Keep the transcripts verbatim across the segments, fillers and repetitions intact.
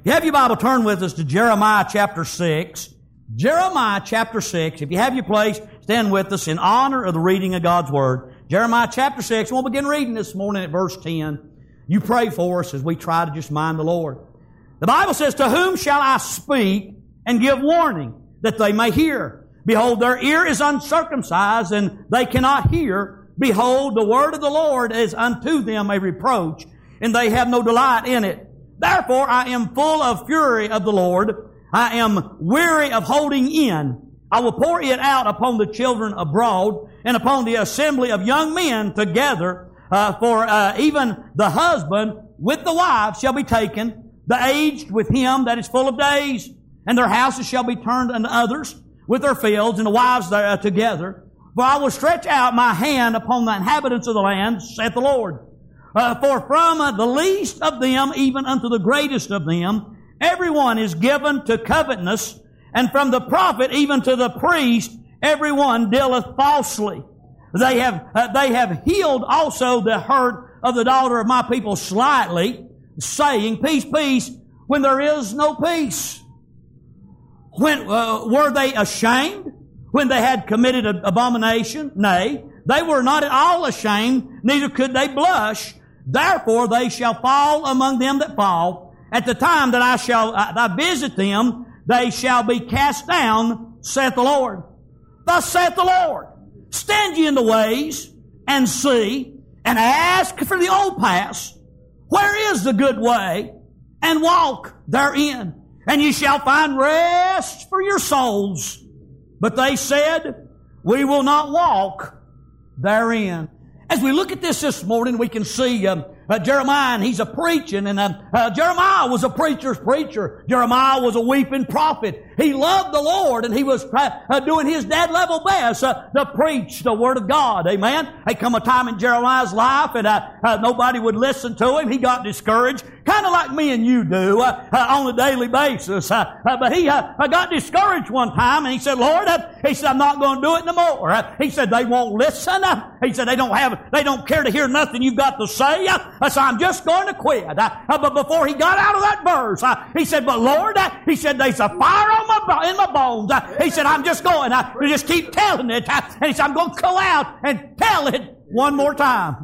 If you have your Bible, turn with us to Jeremiah chapter six. Jeremiah chapter six. If you have your place, stand with us in honor of the reading of God's Word. Jeremiah chapter six. We'll begin reading this morning at verse ten. You pray for us as we try to just mind the Lord. The Bible says, "To whom shall I speak and give warning, that they may hear? Behold, their ear is uncircumcised, and they cannot hear. Behold, the word of the Lord is unto them a reproach, and they have no delight in it. Therefore I am full of fury of the Lord. I am weary of holding in. I will pour it out upon the children abroad, and upon the assembly of young men together. Uh, for uh, even the husband with the wife shall be taken, the aged with him that is full of days. And their houses shall be turned unto others, with their fields, and the wives there together. For I will stretch out my hand upon the inhabitants of the land, saith the Lord. Uh, for from uh, the least of them, even unto the greatest of them, everyone is given to covetousness, and from the prophet even to the priest, everyone dealeth falsely. They have uh, they have healed also the hurt of the daughter of my people slightly, saying, Peace, peace, when there is no peace. When uh, were they ashamed when they had committed an abomination? Nay, they were not at all ashamed, neither could they blush. Therefore they shall fall among them that fall. At the time that I shall uh, I visit them, they shall be cast down, saith the Lord. Thus saith the Lord, stand ye in the ways, and see, and ask for the old paths, where is the good way, and walk therein. And ye shall find rest for your souls. But they said, we will not walk therein. As we look at this this morning, we can see um, uh, Jeremiah, and he's a preaching, and uh, uh, Jeremiah was a preacher's preacher. Jeremiah was a weeping prophet. He loved the Lord, and he was uh, doing his dad level best uh, to preach the Word of God. Amen. There come a time in Jeremiah's life, and uh, uh, nobody would listen to him. He got discouraged, kind of like me and you do uh, uh, on a daily basis. Uh, uh, but he uh, got discouraged one time, and he said, Lord, uh, he said, I'm not going to do it no more. Uh, he said, they won't listen. Uh, he said, they don't have, they don't care to hear nothing you've got to say. Uh, so I'm just going to quit. Uh, uh, but before he got out of that verse, uh, he said, but Lord, uh, he said, there's a fire on my, in my bones. Uh, he said, I'm just going uh, to just keep telling it. Uh, and he said, I'm going to go out and tell it one more time.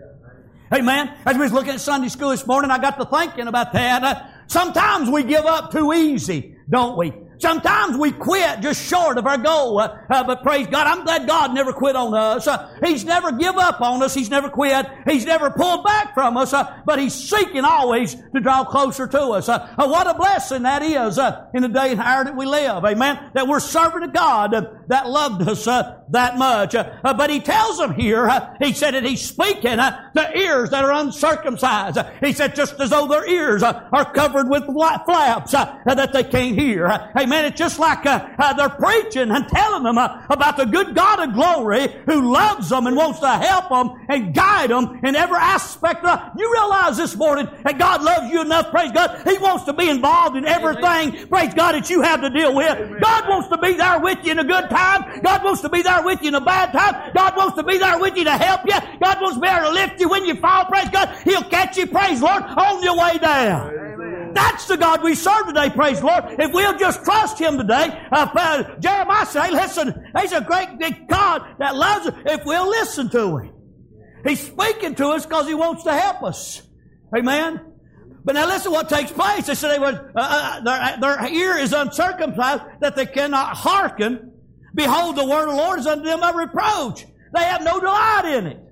Amen. As we was looking at Sunday school this morning, I got to thinking about that. Uh, sometimes we give up too easy, don't we? Sometimes we quit just short of our goal. Uh, uh, but praise God, I'm glad God never quit on us. Uh, he's never give up on us. He's never quit. He's never pulled back from us. Uh, but He's seeking always to draw closer to us. Uh, uh, what a blessing that is uh, in the day and hour that we live. Amen. That we're serving a God uh, that loved us uh, that much. Uh, uh, but He tells them here, uh, He said that He's speaking uh, to ears that are uncircumcised. Uh, he said just as though their ears uh, are covered with flaps uh, that they can't hear. Uh, Amen. It's just like uh, uh, they're preaching and telling them uh, about the good God of glory who loves them and wants to help them and guide them in every aspect of life. You realize this morning that God loves you enough, praise God, He wants to be involved in everything, Amen. Praise God, that you have to deal with. Amen. God wants to be there with you in a good time. God wants to be there with you in a bad time. God wants to be there with you to help you. God wants to be there to lift you when you fall, praise God. He'll catch you, praise Lord, on your way down. Amen. That's the God we serve today, praise the Lord. If we'll just trust Him today, uh, Jeremiah said, listen, He's a great big God that loves us if we'll listen to Him. He's speaking to us because He wants to help us. Amen? But now listen what takes place. They said they was, uh, uh, their, their ear is uncircumcised, that they cannot hearken. Behold, the word of the Lord is unto them a reproach. They have no delight in it.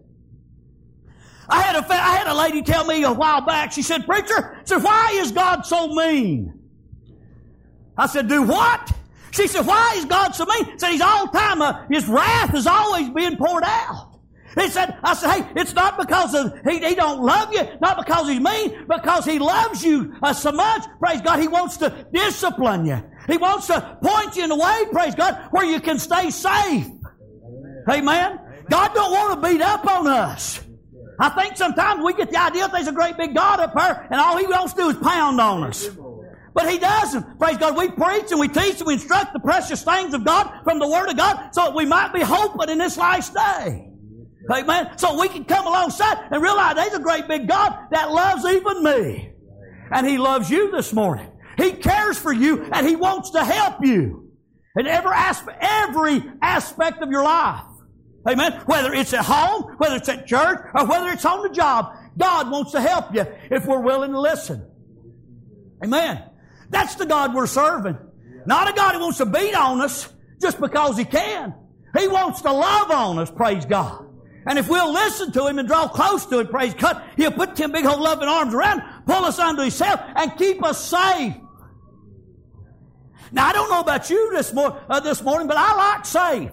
I had a, I had a lady tell me a while back, she said, preacher, so why is God so mean? I said, do what? She said, why is God so mean? She said, He's all the time, uh, His wrath is always being poured out. He said, I said, hey, it's not because of, he, he don't love you, not because He's mean, because He loves you uh, so much, praise God, He wants to discipline you. He wants to point you in a way, praise God, where you can stay safe. Amen. Amen. God don't want to beat up on us. I think sometimes we get the idea that there's a great big God up there and all He wants to do is pound on us. But He doesn't. Praise God. We preach and we teach and we instruct the precious things of God from the Word of God so that we might be hoping in this last day. Amen. So we can come alongside and realize there's a great big God that loves even me. And He loves you this morning. He cares for you and He wants to help you in every aspect, every aspect of your life. Amen. Whether it's at home, whether it's at church, or whether it's on the job, God wants to help you if we're willing to listen. Amen. That's the God we're serving. Not a God who wants to beat on us just because He can. He wants to love on us, praise God. And if we'll listen to Him and draw close to Him, praise God, He'll put them big old loving arms around, pull us unto Himself, and keep us safe. Now, I don't know about you this, mor- uh, this morning, but I like safe.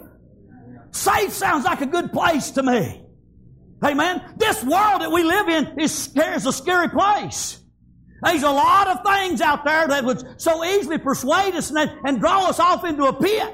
Safe sounds like a good place to me. Amen? This world that we live in is, is a scary place. There's a lot of things out there that would so easily persuade us and, and draw us off into a pit.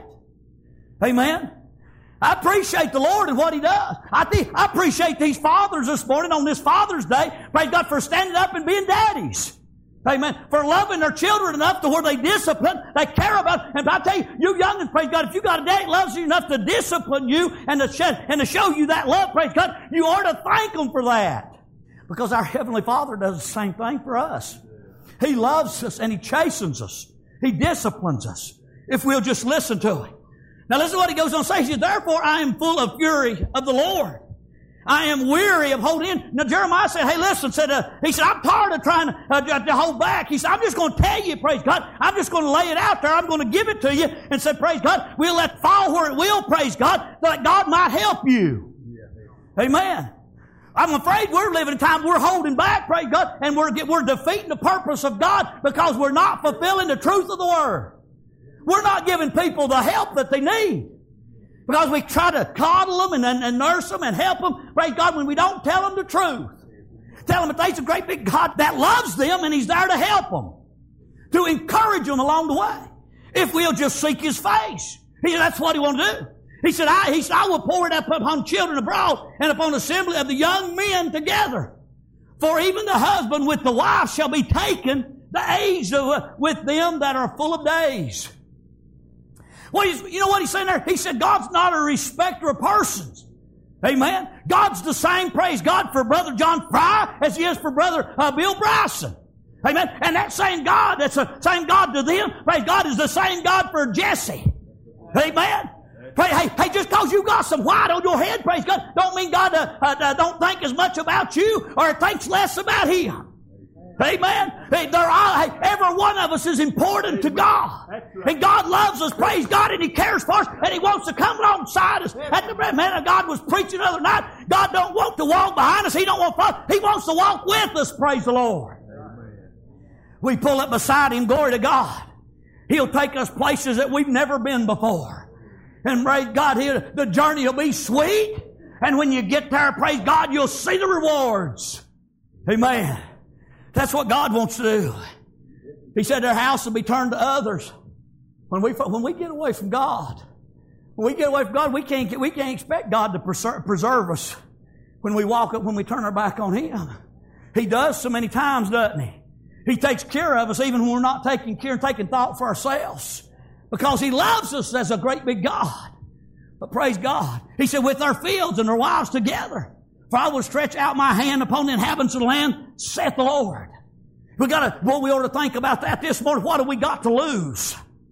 Amen? I appreciate the Lord and what He does. I think I appreciate these fathers this morning on this Father's Day. Praise God for standing up and being daddies. Amen. For loving their children enough to where they discipline, they care about. And I tell you, you youngins, praise God, if you got a dad that loves you enough to discipline you and to, shed, and to show you that love, praise God, you ought to thank Him for that. Because our Heavenly Father does the same thing for us. He loves us and He chastens us. He disciplines us if we'll just listen to Him. Now listen to what He goes on to say. He says, therefore I am full of fury of the Lord. I am weary of holding in. Now Jeremiah said, hey listen, said, uh, he said, I'm tired of trying to, uh, to hold back. He said, I'm just going to tell you, praise God. I'm just going to lay it out there. I'm going to give it to you and say, praise God, we'll let it fall where it will, praise God, that God might help you. Yeah. Amen. I'm afraid we're living in a time we're holding back, praise God, and we're, we're defeating the purpose of God because we're not fulfilling the truth of the Word. We're not giving people the help that they need. Because we try to coddle them and, and, and nurse them and help them, praise God, when we don't tell them the truth. Tell them that there's a great big God that loves them and He's there to help them. To encourage them along the way. If we'll just seek His face. He said, that's what He wants to do. He said, I, he said, I will pour it up upon children abroad and upon the assembly of the young men together. For even the husband with the wife shall be taken, the age of, with them that are full of days. What is, you know what he's saying there? He said, God's not a respecter of persons. Amen. God's the same, praise God, for Brother John Fry as He is for Brother uh, Bill Bryson. Amen. And that same God, that's the same God to them, praise God, is the same God for Jesse. Amen. Pray, hey, hey, just because you got some white on your head, praise God, don't mean God uh, uh, don't think as much about you or thinks less about Him. Amen. Hey, they're all, hey, every one of us is important to God. And God loves us, praise God, and He cares for us, and He wants to come alongside us. At the man of God was preaching the other night, God don't want to walk behind us. He don't want to follow. He wants to walk with us, praise the Lord. Amen. We pull up beside Him, glory to God. He'll take us places that we've never been before. And praise God, he'll, the journey will be sweet. And when you get there, praise God, you'll see the rewards. Amen. That's what God wants to do. He said their house will be turned to others. When we, when we get away from God, when we get away from God, we can't, we can't expect God to preserve, preserve us when we walk up, when we turn our back on Him. He does so many times, doesn't He? He takes care of us even when we're not taking care and taking thought for ourselves. Because He loves us as a great big God. But praise God. He said, with our fields and our wives together. For I will stretch out my hand upon the inhabitants of the land, saith the Lord. We got to, well, we ought to think about that this morning. What have we got to lose?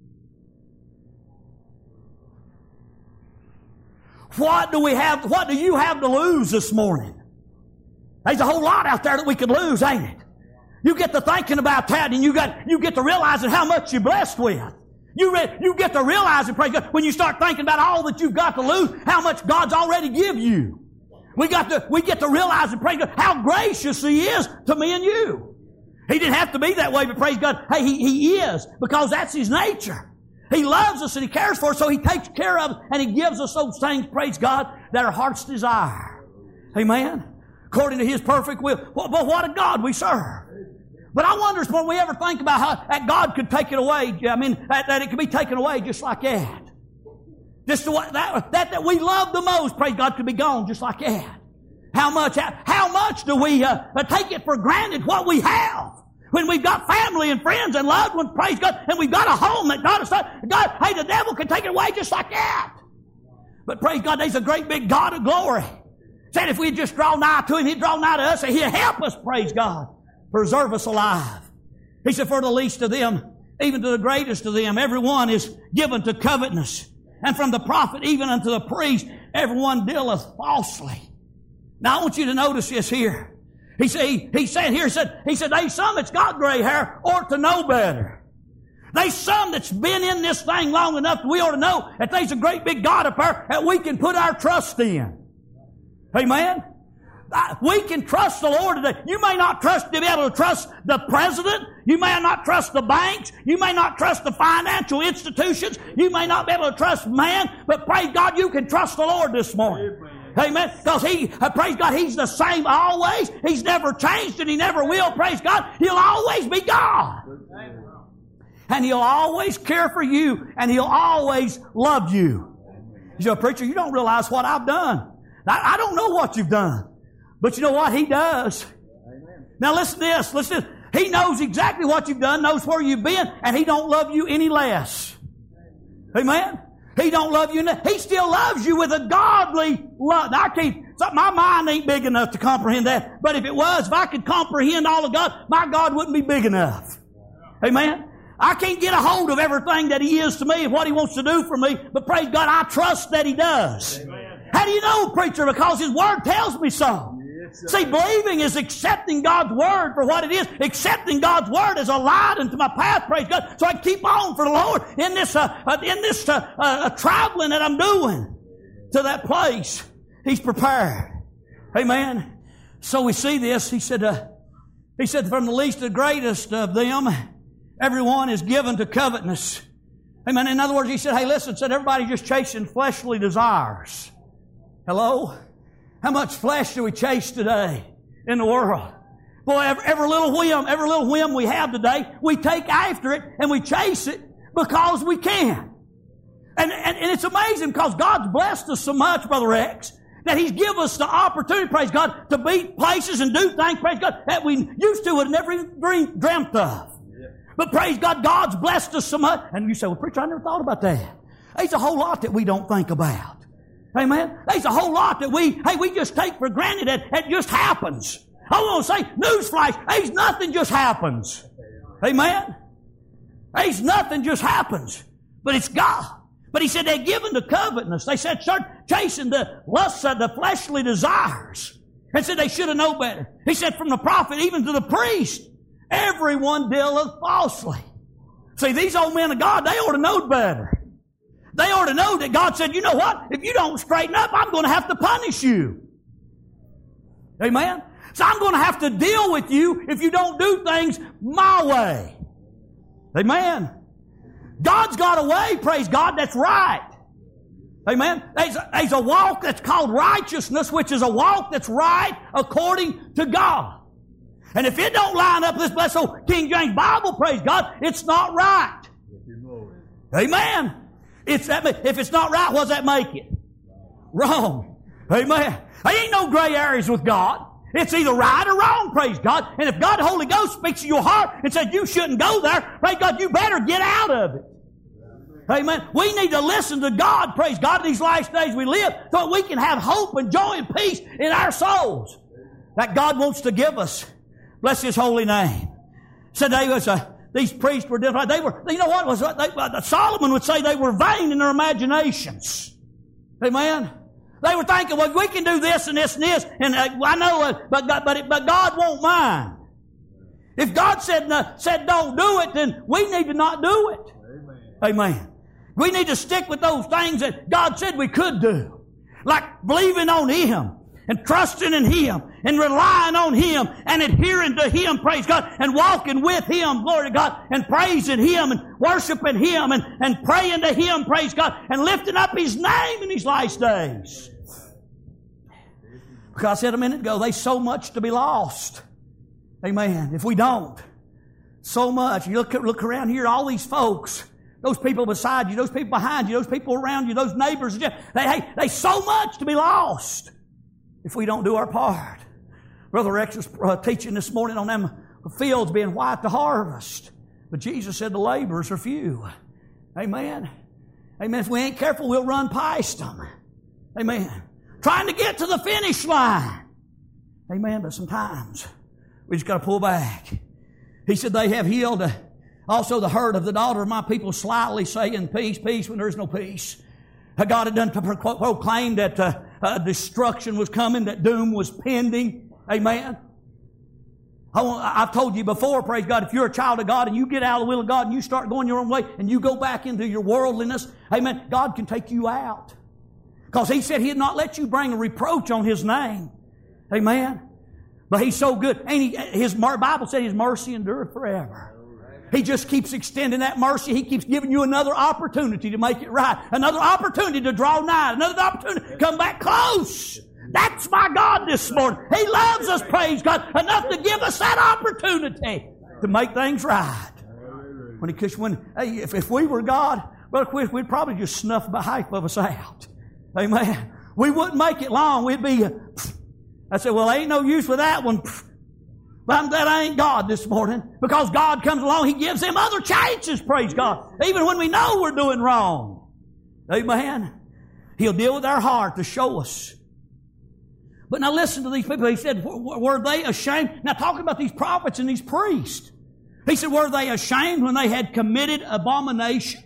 What do we have, what do you have to lose this morning? There's a whole lot out there that we could lose, ain't it? You get to thinking about that and you got, you get to realizing how much you're blessed with. You, re, you get to realizing, praise God, when you start thinking about all that you've got to lose, how much God's already give you. We got to, we get to realize and praise God how gracious He is to me and you. He didn't have to be that way, but praise God, hey, He, he is, because that's His nature. He loves us and He cares for us, so He takes care of us and He gives us those things, praise God, that our hearts desire. Amen? According to His perfect will. But well, what a God we serve. But I wonder when we ever think about how that God could take it away, I mean, that, that it could be taken away just like that. Just the way, that, that that we love the most, praise God, could be gone just like that. How much, how, how much do we uh, take it for granted what we have? When we've got family and friends and loved ones, praise God, and we've got a home that God has done. God, hey, the devil can take it away just like that. But praise God, there's a great big God of glory. Said if we just draw nigh to Him, He'd draw nigh to us and He'd help us, praise God. Preserve us alive. He said, for the least of them, even to the greatest of them, everyone is given to covetousness. And from the prophet even unto the priest, everyone dealeth falsely. Now I want you to notice this here. He said, he, he said here, he said, he said, there's some that's got gray hair ought to know better. There's some that's been in this thing long enough that we ought to know that there's a great big God up there that we can put our trust in. Amen? We can trust the Lord today. You may not trust to be able to trust the president. You may not trust the banks. You may not trust the financial institutions. You may not be able to trust man. But praise God, you can trust the Lord this morning. Amen. Because He, uh, praise God, He's the same always. He's never changed and He never will. Praise God. He'll always be God. And He'll always care for you and He'll always love you. You say, preacher, you don't realize what I've done. I, I don't know what you've done. But you know what? He does. Amen. Now listen to this. Listen to this. He knows exactly what you've done, knows where you've been, and He don't love you any less. Amen? He don't love you. He still loves you with a godly love. Now, I can't, my mind ain't big enough to comprehend that. But if it was, if I could comprehend all of God, my God wouldn't be big enough. Amen? I can't get a hold of everything that He is to me and what He wants to do for me. But praise God, I trust that He does. Amen. How do you know, preacher? Because His Word tells me so. See, believing is accepting God's Word for what it is. Accepting God's Word as a light into my path, praise God. So I keep on for the Lord in this, uh, uh, in this uh, uh, traveling that I'm doing to that place He's prepared. Amen. So we see this. He said, uh, He said, from the least to the greatest of them, everyone is given to covetousness. Amen. In other words, He said, hey, listen, said everybody just chasing fleshly desires. Hello? How much flesh do we chase today in the world? Boy, every, every little whim, every little whim we have today, we take after it and we chase it because we can. And, and, and it's amazing because God's blessed us so much, Brother Rex, that He's given us the opportunity, praise God, to be places and do things, praise God, that we used to have never even dream, dreamt of. Yeah. But praise God, God's blessed us so much. And you say, well, preacher, I never thought about that. There's a whole lot that we don't think about. Amen. There's a whole lot that we, hey, we just take for granted that it just happens. I want to say, newsflash, there's nothing just happens. Amen. There's nothing just happens. But it's God. But He said they're given to covetousness. They said start chasing the lusts of the fleshly desires. And said they should have known better. He said from the prophet even to the priest, everyone dealeth falsely. See, these old men of God, they ought to know better. They ought to know that God said, you know what? If you don't straighten up, I'm going to have to punish you. Amen? So I'm going to have to deal with you if you don't do things my way. Amen? God's got a way, praise God, that's right. Amen? There's a, there's a walk that's called righteousness, which is a walk that's right according to God. And if it don't line up with this blessed old King James Bible, praise God, it's not right. Amen? It's that, if it's not right, what does that make it? Wrong. Amen. There ain't no gray areas with God. It's either right or wrong, praise God. And if God the Holy Ghost speaks to your heart and says you shouldn't go there, praise God, you better get out of it. Amen. We need to listen to God, praise God, in these last days we live so that we can have hope and joy and peace in our souls that God wants to give us. Bless His holy name. So there was a These priests were different. They were, you know what was, they, uh, Solomon would say they were vain in their imaginations. Amen? They were thinking, well, we can do this and this and this, and uh, I know, uh, but, God, but, it, but God won't mind. If God said, uh, said don't do it, then we need to not do it. Amen. Amen. We need to stick with those things that God said we could do. Like believing on Him. And trusting in Him, and relying on Him, and adhering to Him, praise God, and walking with Him, glory to God, and praising Him, and worshiping Him, and, and praying to Him, praise God, and lifting up His name in these last days. Because I said a minute ago, there's so much to be lost. Amen. If we don't. So much. You look, look around here, all these folks, those people beside you, those people behind you, those people around you, those neighbors, they, hey, there's so much to be lost if we don't do our part. Brother Rex was uh, teaching this morning on them fields being white to harvest. But Jesus said the laborers are few. Amen. Amen. If we ain't careful, we'll run past them. Amen. Trying to get to the finish line. Amen. But sometimes we just got to pull back. He said, they have healed uh, also the hurt of the daughter of my people, slyly saying peace, peace, when there is no peace. Uh, God had done to pro- proclaim that uh, uh, destruction was coming, that doom was pending. Amen. I want, I've told you before, praise God, if you're a child of God and you get out of the will of God and you start going your own way and you go back into your worldliness, amen, God can take you out. Because He said He'd not let you bring a reproach on His name. Amen. But He's so good. Ain't he, His Bible said His mercy endureth forever. He just keeps extending that mercy. He keeps giving you another opportunity to make it right. Another opportunity to draw nigh. Another opportunity to come back close. That's my God this morning. He loves us, praise God, enough to give us that opportunity to make things right. When he, when, hey, if, if we were God, well, we'd probably just snuff about half of us out. Amen. We wouldn't make it long. We'd be, I said, well, ain't no use for that one. But I'm glad I ain't God this morning, because God comes along, He gives them other chances, praise God, even when we know we're doing wrong. Amen. He'll deal with our heart to show us. But now listen to these people. He said, were they ashamed? Now talking about these prophets and these priests. He said, were they ashamed when they had committed abomination?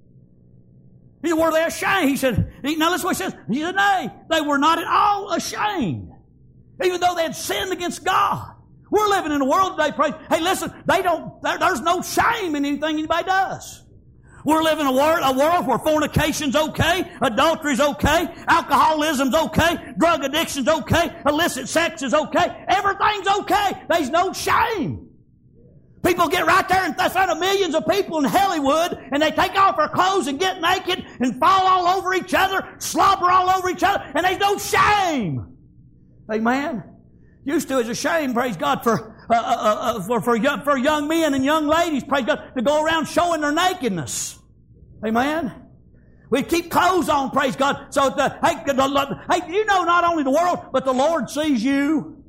He said, were they ashamed? He said, now listen what he says. He said, nay, they were not at all ashamed. Even though they had sinned against God. We're living in a world today, praise. Hey, listen, they don't, there, there's no shame in anything anybody does. We're living in a world, a world where fornication's okay, adultery's okay, alcoholism's okay, drug addiction's okay, illicit sex is okay. Everything's okay. There's no shame. People get right there in front of millions of people in Hollywood, and they take off their clothes and get naked and fall all over each other, slobber all over each other, and there's no shame. Amen. Used to, it's a shame, praise God, for uh, uh, uh, for for young, for young men and young ladies, praise God, to go around showing their nakedness. Amen. We keep clothes on, praise God. So, the, hey, the, hey, you know, not only the world, but the Lord sees you.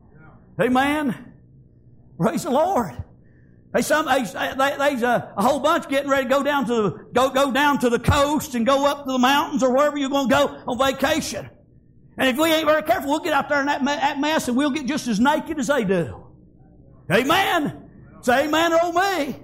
Amen. Praise the Lord. Hey, some, hey, there's a, a whole bunch getting ready to go down to the, go go down to the coast and go up to the mountains or wherever you're going to go on vacation. And if we ain't very careful, we'll get out there in that, that mess and we'll get just as naked as they do. Amen. Say amen or oh me.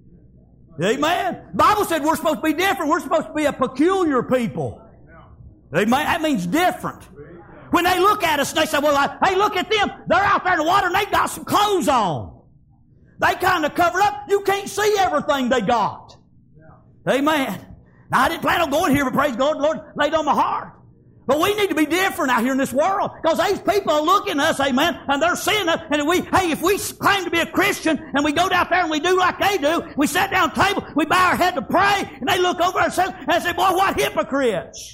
Amen. The Bible said we're supposed to be different. We're supposed to be a peculiar people. Amen. That means different. When they look at us, they say, well, I, hey, look at them. They're out there in the water and they got some clothes on. They kind of covered up. You can't see everything they got. Amen. Now, I didn't plan on going here, but praise God, the Lord laid on my heart. But we need to be different out here in this world, because these people are looking at us, amen, and they're seeing us. And we, hey, if we claim to be a Christian and we go down there and we do like they do, we sit down at the table, we bow our head to pray, and they look over ourselves and they say, boy, what hypocrites.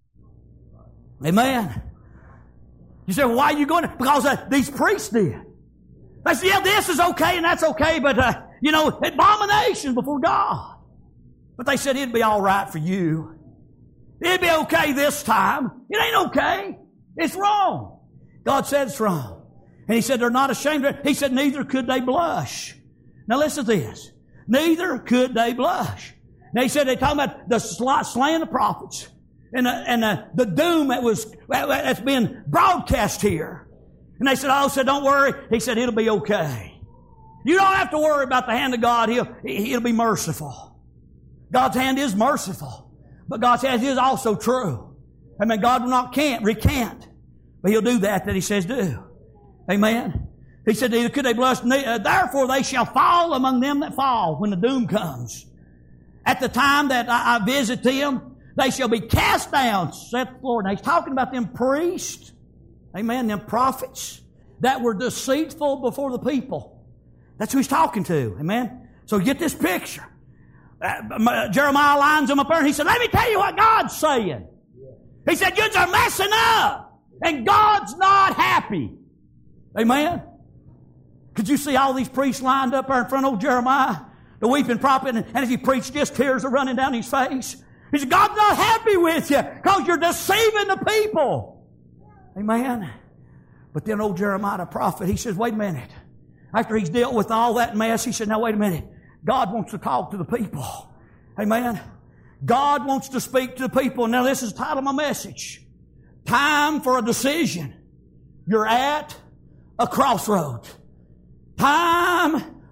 Amen. You say, well, why are you going to? Because uh, these priests did. They said, yeah, this is okay and that's okay, but, uh, you know, abomination before God. But they said it'd be all right for you. It'd be okay this time. It ain't okay. It's wrong. God said it's wrong. And He said they're not ashamed of it. He said neither could they blush. Now listen to this. Neither could they blush. Now He said they're talking about the slaying the prophets and, the, and the, the doom that was, that's been broadcast here. And they said, oh, said, don't worry. He said, it'll be okay. You don't have to worry about the hand of God. He'll, he'll be merciful. God's hand is merciful. But God's hand is also true. Amen. God will not can't recant. But He'll do that that He says do. Amen. He said, neither could they blush. Therefore they shall fall among them that fall when the doom comes. At the time that I, I visit them, they shall be cast down, saith the Lord. Now He's talking about them priests. Amen. Them prophets that were deceitful before the people. That's who He's talking to. Amen. So get this picture. Uh, Jeremiah lines them up there and he said, let me tell you what God's saying. He said, you are messing up and God's not happy. Amen. Could you see all these priests lined up there in front of old Jeremiah, the weeping prophet, and as he preached this, tears are running down his face. He said, God's not happy with you because you're deceiving the people. Amen. But then old Jeremiah the prophet, he says, wait a minute. After he's dealt with all that mess, he said, now wait a minute. God wants to talk to the people. Amen. God wants to speak to the people. Now this is the title of my message. Time for a decision. You're at a crossroads. Time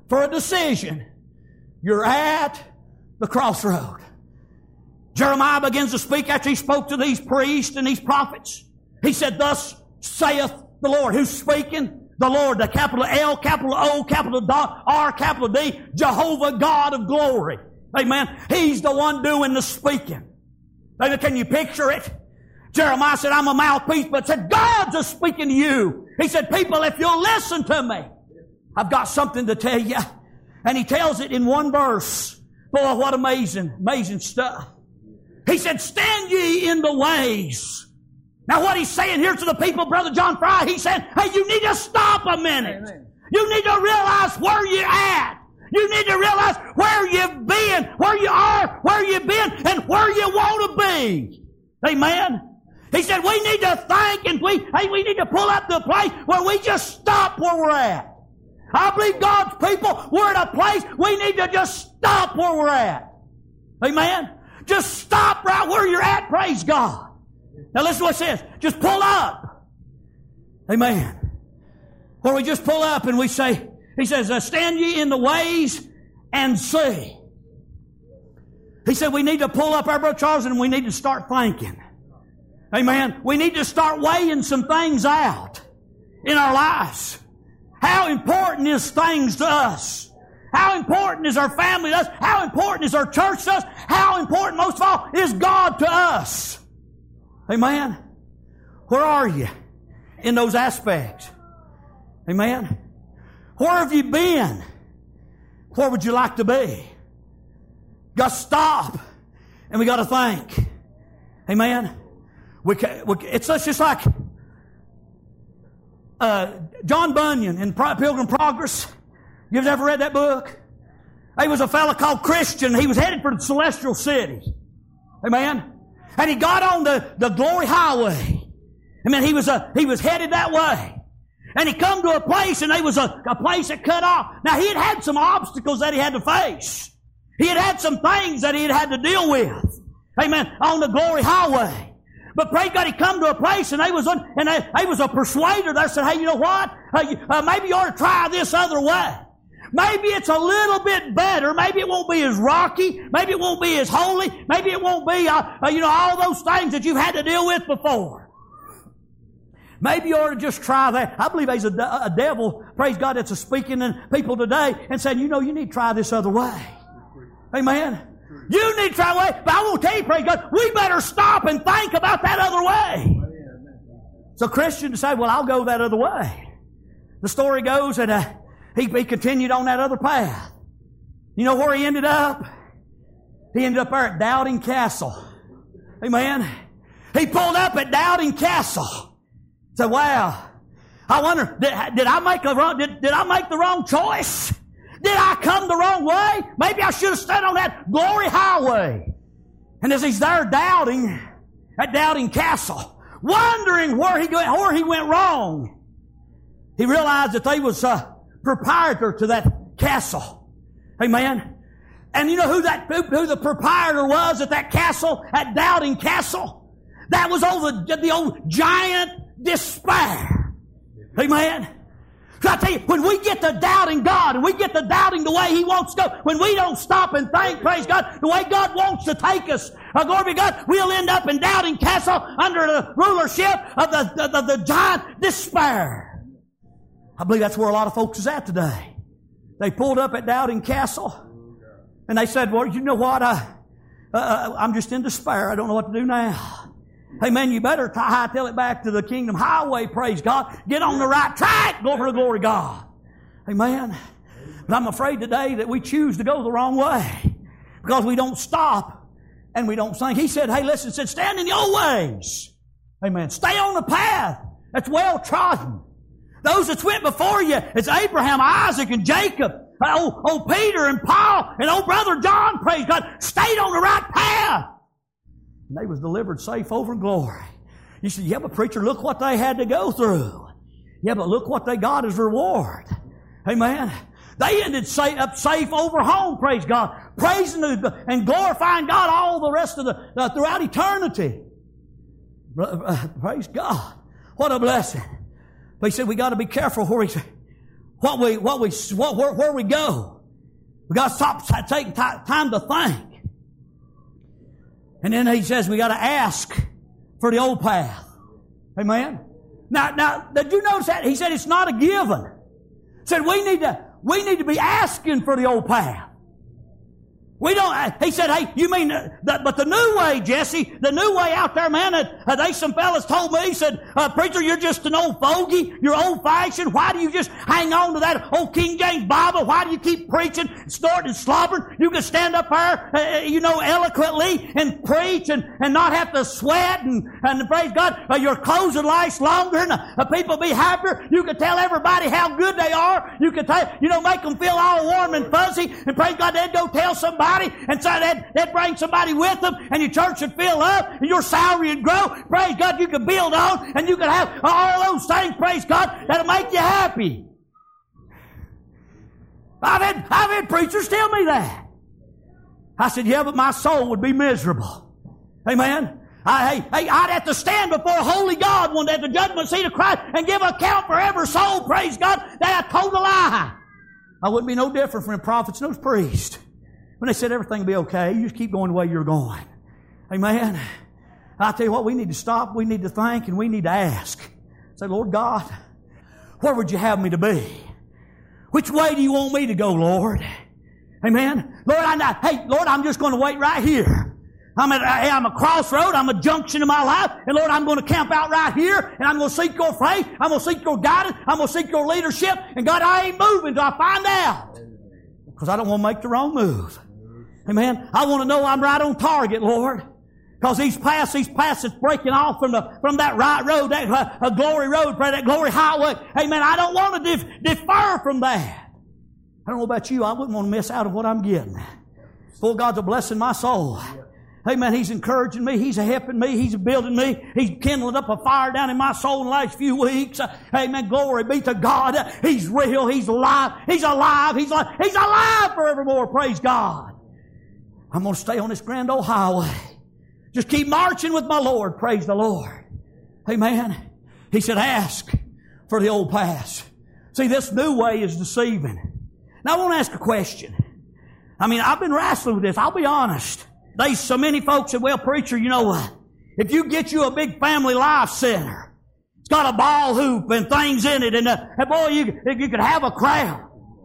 for a decision. You're at the crossroad. Jeremiah begins to speak after he spoke to these priests and these prophets. He said, thus saith the Lord. Who's speaking? The Lord, the capital L, capital O, capital R, capital D, Jehovah God of glory. Amen. He's the one doing the speaking. Amen. Can you picture it? Jeremiah said, I'm a mouthpiece, but said, God's a speaking to you. He said, people, if you'll listen to me, I've got something to tell you. And he tells it in one verse. Boy, what amazing, amazing stuff. He said, stand ye in the ways. Now what he's saying here to the people, Brother John Fry, he said, hey, you need to stop a minute. Amen. You need to realize where you're at. You need to realize where you've been, where you are, where you've been, and where you want to be. Amen. He said, we need to think and we, hey, we need to pull up to a place where we just stop where we're at. I believe God's people, we're at a place we need to just stop where we're at. Amen. Just stop right where you're at, praise God. Now listen to what it says. Just pull up. Amen. Where we just pull up and we say, he says, uh, stand ye in the ways and see. He said we need to pull up our Brother Charles and we need to start thinking. Amen. We need to start weighing some things out in our lives. How important is things to us? How important is our family to us? How important is our church to us? How important, most of all, is God to us? Amen. Where are you in those aspects? Amen. Where have you been? Where would you like to be? Got to stop and we got to think. Amen. We, we, it's just like uh, John Bunyan in Pilgrim Progress. You ever read that book? He was a fellow called Christian. He was headed for the celestial city. Amen. And he got on the, the glory highway. Amen. He was a, he was headed that way. And he come to a place and there was a, a place that cut off. Now he had had some obstacles that he had to face. He had had some things that he had had to deal with. Amen. On the glory highway. But praise God, he come to a place and they was on, and they, they was a persuader that said, hey, you know what? Uh, uh, maybe you ought to try this other way. Maybe it's a little bit better. Maybe it won't be as rocky. Maybe it won't be as holy. Maybe it won't be, uh, uh, you know, all those things that you've had to deal with before. Maybe you ought to just try that. I believe there's a, a devil, praise God, that's a speaking in people today and saying, you know, you need to try this other way. Amen. You need to try way, but I won't tell you, praise God, we better stop and think about that other way. So Christian decided, well, I'll go that other way. The story goes that uh, he, he continued on that other path. You know where he ended up? He ended up there at Doubting Castle. Amen. He pulled up at Doubting Castle. Said, wow, I wonder, did, did I make a wrong, did, did I make the wrong choice? Did I come the wrong way? Maybe I should have stayed on that glory highway. And as he's there doubting, at Doubting Castle, wondering where he, where he went wrong, he realized that they was a proprietor to that castle. Amen. And you know who that, who the proprietor was at that castle, at Doubting Castle? That was old, the, the old giant Despair. Amen. I tell you, when we get to doubting God and we get to doubting the way He wants to go, when we don't stop and think, praise God, the way God wants to take us, uh, glory be God, we'll end up in Doubting Castle under the rulership of the, the, the, the giant Despair. I believe that's where a lot of folks is at today. They pulled up at Doubting Castle and they said, well, you know what, I, uh, I'm just in despair. I don't know what to do now. Hey man, you better hightail it back to the kingdom highway, praise God. Get on the right track, go for the glory of God. Amen. But I'm afraid today that we choose to go the wrong way because we don't stop and we don't think. He said, hey listen, said, stand in your ways. Amen. Stay on the path that's well trodden. Those that went before you, it's Abraham, Isaac, and Jacob. Oh, oh Peter and Paul and old brother John, praise God, stayed on the right path. And they was delivered safe over in glory. You said, yeah, but preacher, look what they had to go through. Yeah, but look what they got as reward. Amen. They ended up safe over home, praise God. Praising and glorifying God all the rest of the, uh, throughout eternity. Praise God. What a blessing. But he said, we got to be careful where, he, what we, what we, what, where, where we go. We got to stop taking time to think. And then he says we got to ask for the old path. Amen. Now, now, did you notice that? He said it's not a given. He said we need to, we need to be asking for the old path. We don't, he said, hey, you mean, uh, the, but the new way, Jesse, the new way out there, man, uh, uh, they, some fellas told me, he said, uh, preacher, you're just an old fogey, you're old fashioned, why do you just hang on to that old King James Bible, why do you keep preaching, snorting and slobbering? You can stand up there, uh, you know, eloquently and preach and, and not have to sweat and, and praise God, uh, your clothes would last longer and uh, people be happier. You can tell everybody how good they are. You can tell, you know, make them feel all warm and fuzzy and praise God, they'd go tell somebody. And so they'd, they'd bring somebody with them and your church would fill up and your salary would grow. Praise God, you could build on and you could have all those things, praise God, that'll make you happy. I've had, I've had preachers tell me that. I said, yeah, but my soul would be miserable. Amen. I, hey, hey, I'd have to stand before a holy God one day at the judgment seat of Christ and give account for every soul, praise God, that I told a lie. I wouldn't be no different from the prophets and those priests. When they said everything will be okay, you just keep going the way you're going. Amen. I tell you what, we need to stop, we need to think, and we need to ask. Say, Lord God, where would you have me to be? Which way do you want me to go, Lord? Amen. Lord, I, hey, Lord, I'm just going to wait right here. I'm at, I'm a crossroad. I'm a junction in my life. And Lord, I'm going to camp out right here. And I'm going to seek your faith. I'm going to seek your guidance. I'm going to seek your leadership. And God, I ain't moving until I find out. Because I don't want to make the wrong move. Amen. I want to know I'm right on target, Lord. Because these paths, these paths that's breaking off from the, from that right road, that uh, a glory road, that glory highway. Amen. I don't want to dif- defer from that. I don't know about you. I wouldn't want to miss out on what I'm getting. Lord, God's a blessing my soul. Amen. He's encouraging me. He's helping me. He's building me. He's kindling up a fire down in my soul in the last few weeks. Amen. Glory be to God. He's real. He's alive. He's alive. He's alive. He's alive forevermore. Praise God. I'm going to stay on this grand old highway. Just keep marching with my Lord. Praise the Lord. Amen. He said, ask for the old paths. See, this new way is deceiving. Now, I want to ask a question. I mean, I've been wrestling with this. I'll be honest. There's so many folks that, well, preacher, you know what? If you get you a big family life center, it's got a ball hoop and things in it, and, uh, and boy, you, you could have a crowd.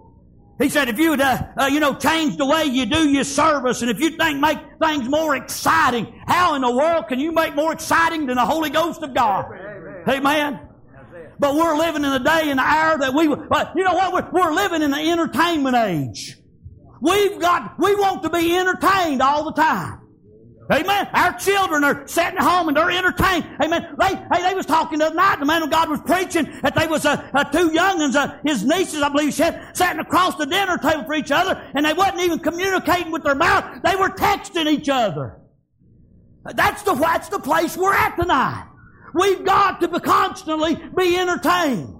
He said, if you would, uh, uh, you know, change the way you do your service, and if you think make things more exciting, how in the world can you make more exciting than the Holy Ghost of God? Amen. Amen. But we're living in a day and an hour that we, uh, you know what? We're, we're living in the entertainment age. We've got, we want to be entertained all the time. Amen. Our children are sitting at home and they're entertained. Amen. They, hey, they was talking the other night. The man of God was preaching that they was uh, uh, two young'uns, uh, his nieces, I believe, said, sitting across the dinner table for each other, and they wasn't even communicating with their mouth. They were texting each other. That's the that's the place we're at tonight. We've got to be constantly be entertained.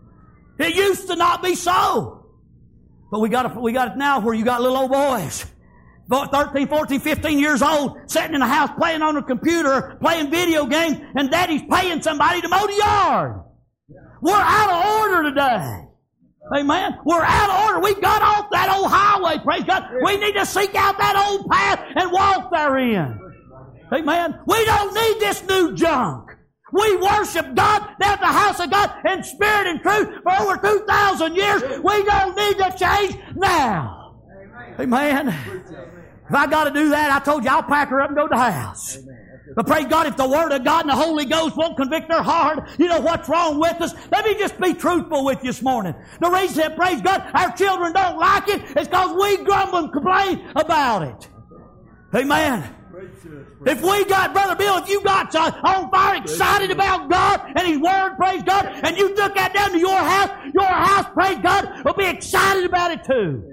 It used to not be so, but we got it, we got it now where you got little old boys. thirteen, fourteen, fifteen years old, sitting in the house playing on a computer, playing video games, and daddy's paying somebody to mow the yard. We're out of order today. Amen. We're out of order. We got off that old highway, praise God. We need to seek out that old path and walk therein. Amen. We don't need this new junk. We worship God down at the house of God in spirit and truth for over two thousand years. We don't need to change now. Amen. If I got to do that, I told you I'll pack her up and go to the house. But praise God, if the Word of God and the Holy Ghost won't convict their heart, you know what's wrong with us? Let me just be truthful with you this morning. The reason that, praise God, our children don't like it is because we grumble and complain about it. Amen. If we got, Brother Bill, if you got uh, on fire, excited about God and His Word, praise God, and you took that down to your house, your house, praise God, will be excited about it too.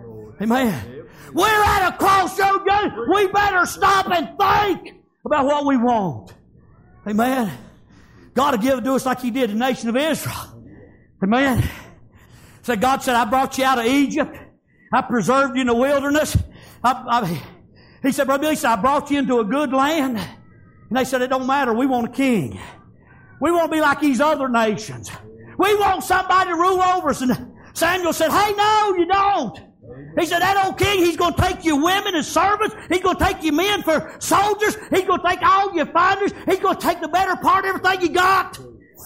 Amen. We're at a crossroad, guys. We better stop and think about what we want. Amen. God will give it to us like He did the nation of Israel. Amen. So God said, I brought you out of Egypt. I preserved you in the wilderness. I, I, he said, Brother Billy, he said, I brought you into a good land. And they said, it don't matter. We want a king. We want to be like these other nations. We want somebody to rule over us and Samuel said, hey, no, you don't. He said, that old king, he's going to take you women as servants. He's going to take you men for soldiers. He's going to take all your finders. He's going to take the better part of everything you got.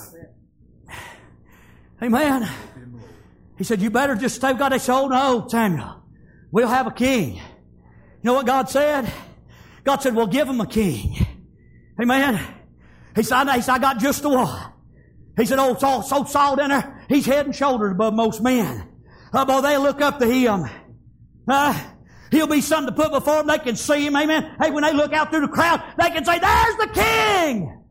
Amen. He said, you better just stay with God. They said, oh no, Samuel, we'll have a king. You know what God said? God said, well, give him a king. Amen. He said, I, he said, I got just the one. He said, oh, so, so Saul down there, he's head and shoulders above most men. Oh, boy, they look up to him. Uh, he'll be something to put before them. They can see him. Amen. Hey, when they look out through the crowd, they can say, there's the king.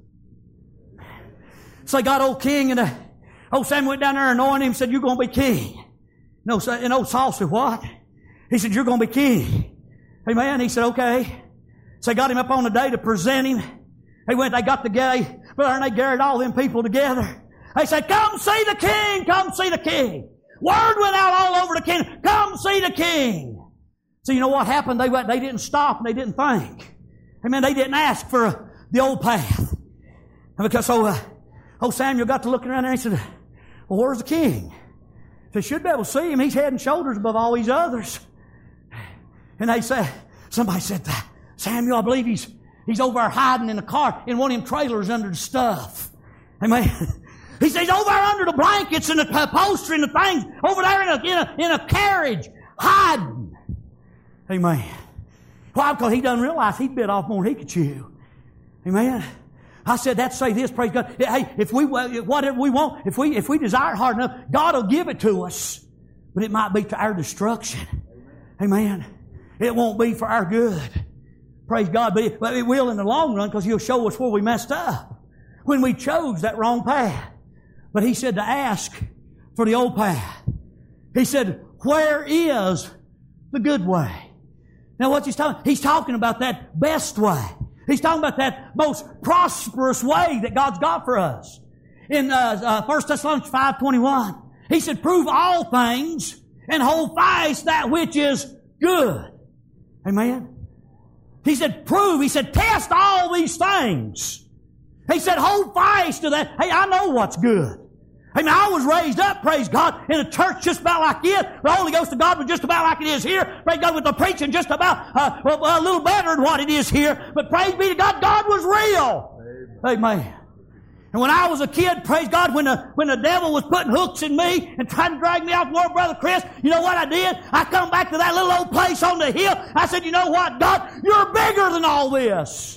So they got old king, and uh, old Samuel went down there and anointed him and said, you're going to be king. No, so, and old Saul said, what? He said, you're going to be king. Amen. He said, okay. So they got him up on the day to present him. They went, they got the guy, brother, and they gathered all them people together. They said, come see the king, come see the king. Word went out all over the kingdom, come see the king. So you know what happened? They went, they didn't stop and they didn't think. Amen. They didn't ask for uh, the old path. And because so, uh, old Samuel got to looking around there and he said, well, where's the king? They should be able to see him. He's head and shoulders above all these others. And they said, somebody said that. Samuel, I believe he's he's over there hiding in a car in one of them trailers under the stuff. Amen. He says, he's over there under the blankets and the upholstery and the things, over there in a, in a, in a carriage, hiding. Amen. Why? Because he doesn't realize he bit off more than he could chew. Amen. I said, that's say this, praise God. Hey, if we, whatever we want, if we, if we desire it hard enough, God will give it to us. But it might be to our destruction. Amen. It won't be for our good. Praise God. But it will in the long run because He'll show us where we messed up. When we chose that wrong path. But He said to ask for the old path. He said, where is the good way? Now what's He's talking? He's talking about that best way. He's talking about that most prosperous way that God's got for us. In uh, uh, First Thessalonians five twenty-one, He said, prove all things and hold fast that which is good. Amen. He said, prove. He said, test all these things. He said, hold fast to that. Hey, I know what's good. I mean, I was raised up, praise God, in a church just about like this. The Holy Ghost of God was just about like it is here. Praise God, with the preaching just about uh, well, a little better than what it is here. But praise be to God, God was real. Amen. Amen. And when I was a kid, praise God, when the, when the devil was putting hooks in me and trying to drag me off the Lord, Brother Chris, you know what I did? I come back to that little old place on the hill. I said, you know what, God, you're bigger than all this.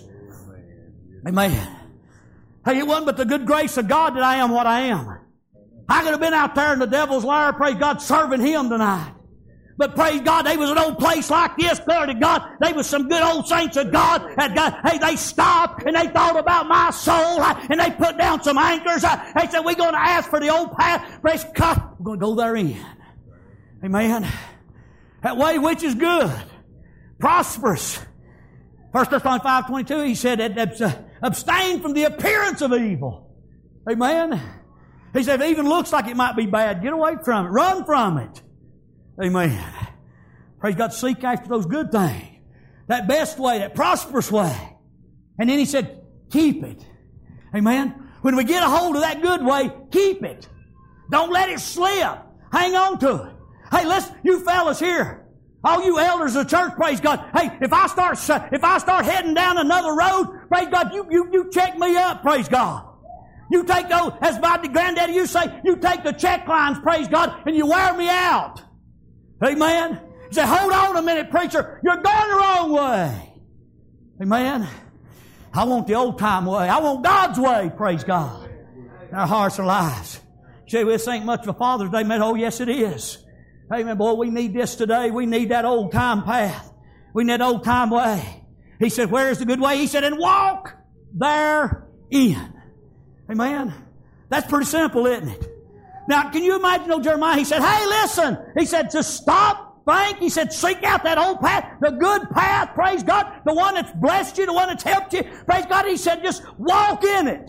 Amen. Hey, it wasn't but the good grace of God that I am what I am. I could have been out there in the devil's lair, praise God, serving him tonight. But praise God, they was an old place like this, glory to God. They was some good old saints of God. That God, hey, they stopped and they thought about my soul and they put down some anchors. They said, we're going to ask for the old path. Praise God, we're going to go therein. Amen. That way which is good, prosperous. First Thessalonians five twenty-two, he said, abstain from the appearance of evil. Amen. He said, if it even looks like it might be bad, get away from it. Run from it. Amen. Praise God, seek after those good things. That best way, that prosperous way. And then he said, keep it. Amen. When we get a hold of that good way, keep it. Don't let it slip. Hang on to it. Hey, let's, you fellas here, all you elders of the church, praise God. Hey, if I start, if I start heading down another road, praise God, you, you, you check me up, praise God. You take those, as my granddaddy used to say, you take the check lines, praise God, and you wear me out. Amen. You say, hold on a minute, preacher. You're going the wrong way. Amen. I want the old time way. I want God's way, praise God. In our hearts and lives. You say, well, this ain't much of a Father's Day, man. Oh, yes, it is. Amen, boy, we need this today. We need that old time path. We need that old time way. He said, where is the good way? He said, and walk therein. Amen. That's pretty simple, isn't it? Now, can you imagine old Jeremiah? He said, hey, listen. He said, just stop, think. He said, seek out that old path, the good path, praise God, the one that's blessed you, the one that's helped you. Praise God. He said, just walk in it.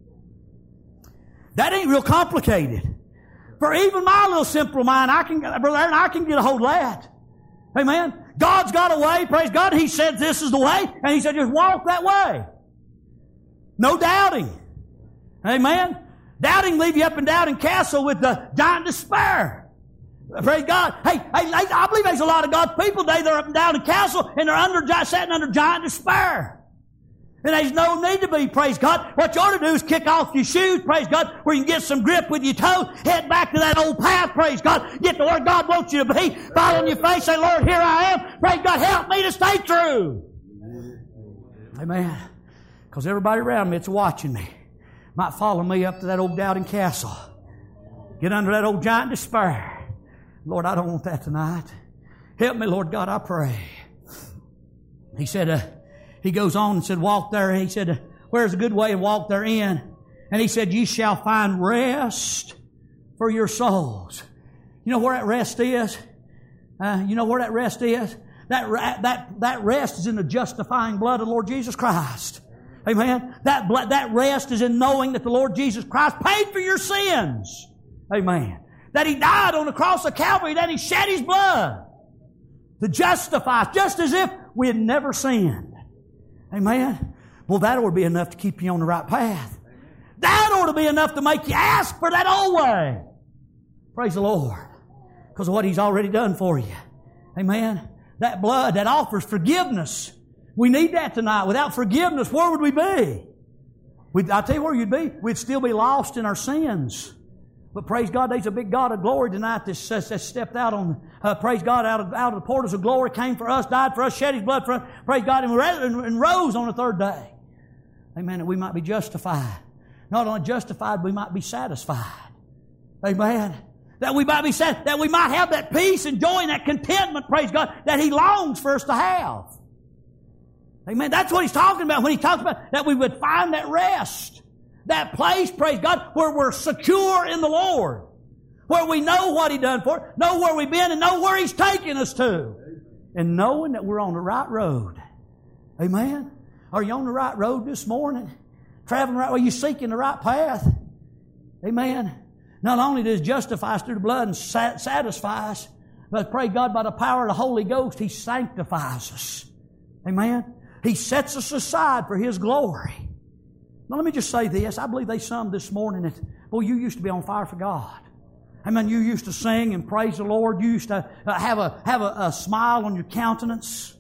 That ain't real complicated. For even my little simple mind, I can, Brother Aaron, I can get a hold of that. Amen. God's got a way, praise God. He said this is the way, and He said, just walk that way. No doubting. Amen. Doubting leave you up in doubting castle with the giant despair. Praise God. Hey, hey, I believe there's a lot of God's people today that are up and down the castle and they're under, sitting under giant despair. And there's no need to be, praise God. What you ought to do is kick off your shoes, praise God, where you can get some grip with your toe, head back to that old path, praise God, get to where God wants you to be, fall on your face, say, Lord, here I am, praise God, help me to stay true. Amen. Because everybody around me that's watching me might follow me up to that old doubting castle. Get under that old giant despair. Lord, I don't want that tonight. Help me, Lord God, I pray. He said, uh, he goes on and said, walk there. He said, where's a good way to walk therein? And he said, ye shall find rest for your souls. You know where that rest is? Uh, you know where that rest is? That, that, that rest is in the justifying blood of the Lord Jesus Christ. Amen. That, that rest is in knowing that the Lord Jesus Christ paid for your sins. Amen. That He died on the cross of Calvary, that He shed His blood to justify us, just as if we had never sinned. Amen. Well, that ought to be enough to keep you on the right path. That ought to be enough to make you ask for that old way. Praise the Lord. Because of what He's already done for you. Amen. That blood that offers forgiveness. We need that tonight. Without forgiveness, where would we be? We'd, I'll tell you where you'd be. We'd still be lost in our sins. But praise God, there's a big God of glory tonight that uh, stepped out on, uh, praise God, out of, out of the portals of glory, came for us, died for us, shed His blood for us, praise God, and, and, and rose on the third day. Amen, that we might be justified. Not only justified, we might be satisfied. Amen. That we might be sad, that we might have that peace and joy and that contentment, praise God, that He longs for us to have. Amen. That's what He's talking about when He talks about that we would find that rest. That place, praise God, where we're secure in the Lord. Where we know what He done for us, know where we've been, and know where He's taking us to. And knowing that we're on the right road. Amen. Are you on the right road this morning? Traveling right, are you seeking the right path? Amen. Not only does He justify us through the blood and satisfy us, but pray God, by the power of the Holy Ghost, He sanctifies us. Amen. He sets us aside for His glory. Now let me just say this. I believe they sung this morning that, boy, you used to be on fire for God. Amen. You used to sing and praise the Lord. You used to uh, have a have a, a smile on your countenance.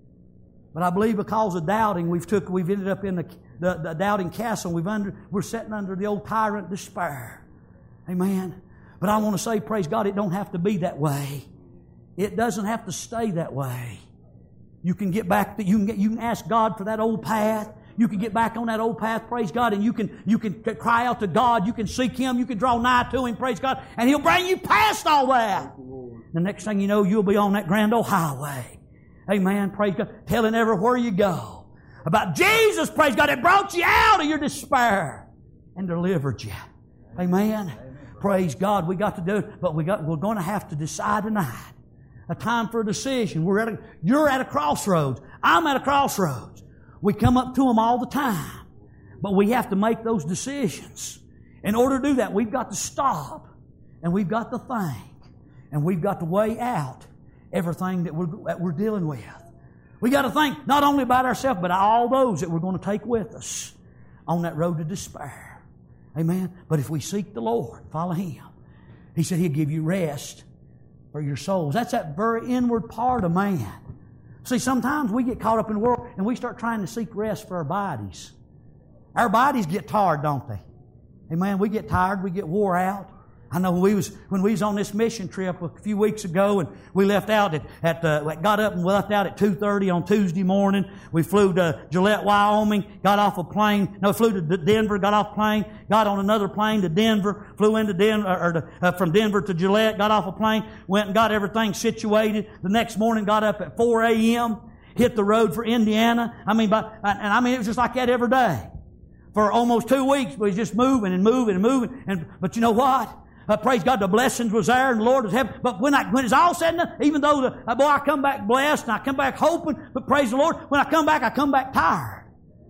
But I believe because of doubting, we've took we've ended up in the the, the doubting castle. We've under we're sitting under the old tyrant despair. Amen. But I want to say, praise God, it don't have to be that way. It doesn't have to stay that way. You can get back. To, you can get. You can ask God for that old path. You can get back on that old path, praise God, and you can you can cry out to God. You can seek Him. You can draw nigh to Him, praise God, and He'll bring you past all that. The next thing you know, you'll be on that grand old highway. Amen. Praise God. Telling everywhere you go about Jesus, praise God, that brought you out of your despair and delivered you. Amen. Praise God. We got to do it, but we got we're going to have to decide tonight. A time for a decision. We're at a, you're at a crossroads. I'm at a crossroads. We come up to them all the time. But we have to make those decisions. In order to do that, we've got to stop. And we've got to think. And we've got to weigh out everything that we're, that we're dealing with. We've got to think not only about ourselves, but all those that we're going to take with us on that road to despair. Amen? But if we seek the Lord, follow Him, He said He'll give you rest for your souls. That's that very inward part of man. See, sometimes we get caught up in the world and we start trying to seek rest for our bodies. Our bodies get tired, don't they? Amen. We get tired. We get wore out. I know we was when we was on this mission trip a few weeks ago, and we left out at, at uh, got up and left out at two thirty on Tuesday morning. We flew to Gillette, Wyoming, got off a plane. No, flew to Denver, got off a plane, got on another plane to Denver, flew into Denver, or to, uh, from Denver to Gillette, got off a plane, went and got everything situated. The next morning, got up at four a.m., hit the road for Indiana. I mean, by, and I mean it was just like that every day for almost two weeks. We was just moving and moving and moving. And but you know what? Uh, praise God, the blessings was there and the Lord was happy. But when I, when it's all said and done, even though the, uh, boy, I come back blessed and I come back hoping, but praise the Lord, when I come back, I come back tired.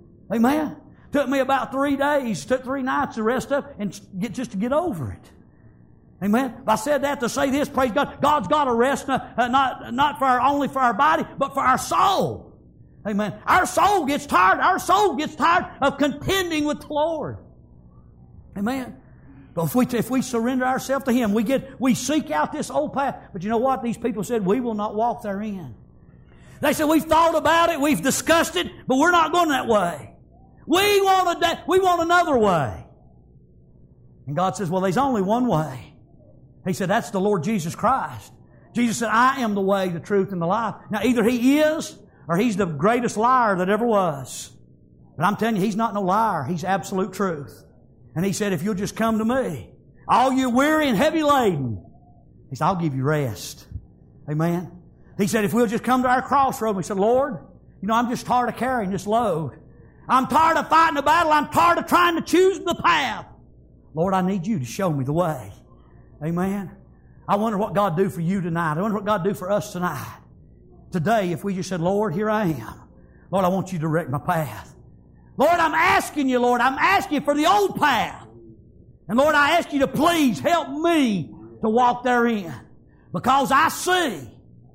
Amen. Took me about three days, took three nights to rest up and get, just to get over it. Amen. I said that to say this, praise God, God's got a rest, uh, not, not for our, only for our body, but for our soul. Amen. Our soul gets tired. Our soul gets tired of contending with the Lord. Amen. But if we, if we surrender ourselves to Him, we get, we seek out this old path. But you know what? These people said, we will not walk therein. They said, we've thought about it, we've discussed it, but we're not going that way. We want a, we want another way. And God says, well, there's only one way. He said, that's the Lord Jesus Christ. Jesus said, I am the way, the truth, and the life. Now, either He is, or He's the greatest liar that ever was. But I'm telling you, He's not no liar. He's absolute truth. And He said, if you'll just come to Me, all you weary and heavy laden, He said, I'll give you rest. Amen. He said, if we'll just come to our crossroad, we said, Lord, you know, I'm just tired of carrying this load. I'm tired of fighting the battle. I'm tired of trying to choose the path. Lord, I need You to show me the way. Amen. I wonder what God do for you tonight. I wonder what God do for us tonight. Today, if we just said, Lord, here I am. Lord, I want You to direct my path. Lord, I'm asking You, Lord, I'm asking You for the old path. And Lord, I ask You to please help me to walk therein. Because I see,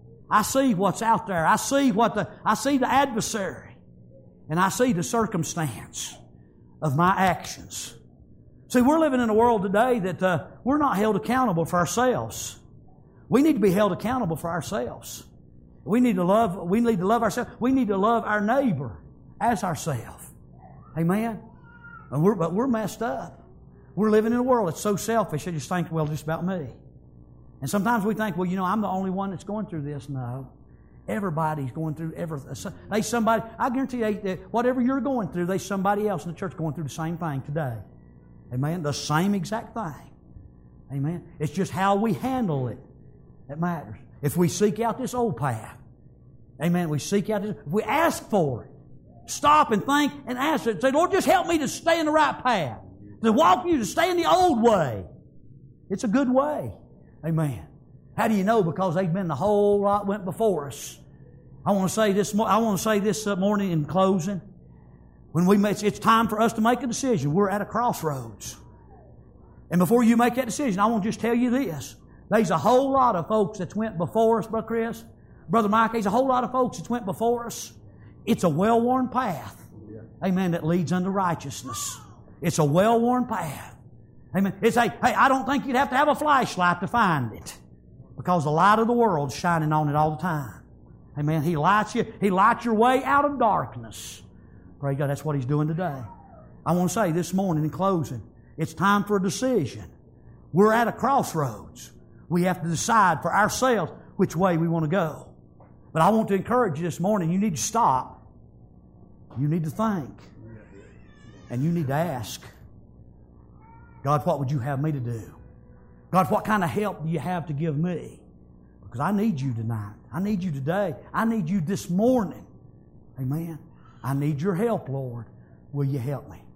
I see what's out there. I see what the, I see the adversary. And I see the circumstance of my actions. See, we're living in a world today that uh, we're not held accountable for ourselves. We need to be held accountable for ourselves. We need to love, we need to love ourselves. We need to love our neighbor as ourselves. Amen? And we're, but we're messed up. We're living in a world that's so selfish, they just think, well, just about me. And sometimes we think, well, you know, I'm the only one that's going through this. No. Everybody's going through everything. There's somebody, I guarantee you, that whatever you're going through, there's somebody else in the church going through the same thing today. Amen? The same exact thing. Amen? It's just how we handle it that matters. If we seek out this old path, amen, we seek out this, if we ask for it, stop and think and ask it. Say, Lord, just help me to stay in the right path. To walk you, to stay in the old way. It's a good way. Amen. How do you know? Because they've been the whole lot went before us. I want to say this, I want to say this morning in closing. When we make, it's time for us to make a decision. We're at a crossroads. And before you make that decision, I want to just tell you this. There's a whole lot of folks that's went before us, Brother Chris. Brother Mike, there's a whole lot of folks that's went before us. It's a well-worn path. Amen. That leads unto righteousness. It's a well-worn path. Amen. It's a, hey, I don't think you'd have to have a flashlight to find it. Because the light of the world's shining on it all the time. Amen. He lights you, He lights your way out of darkness. Praise God, that's what He's doing today. I want to say this morning in closing, it's time for a decision. We're at a crossroads. We have to decide for ourselves which way we want to go. But I want to encourage you this morning, you need to stop. You need to think. And you need to ask, God, what would You have me to do? God, what kind of help do You have to give me? Because I need You tonight. I need You today. I need You this morning. Amen. I need Your help, Lord. Will You help me?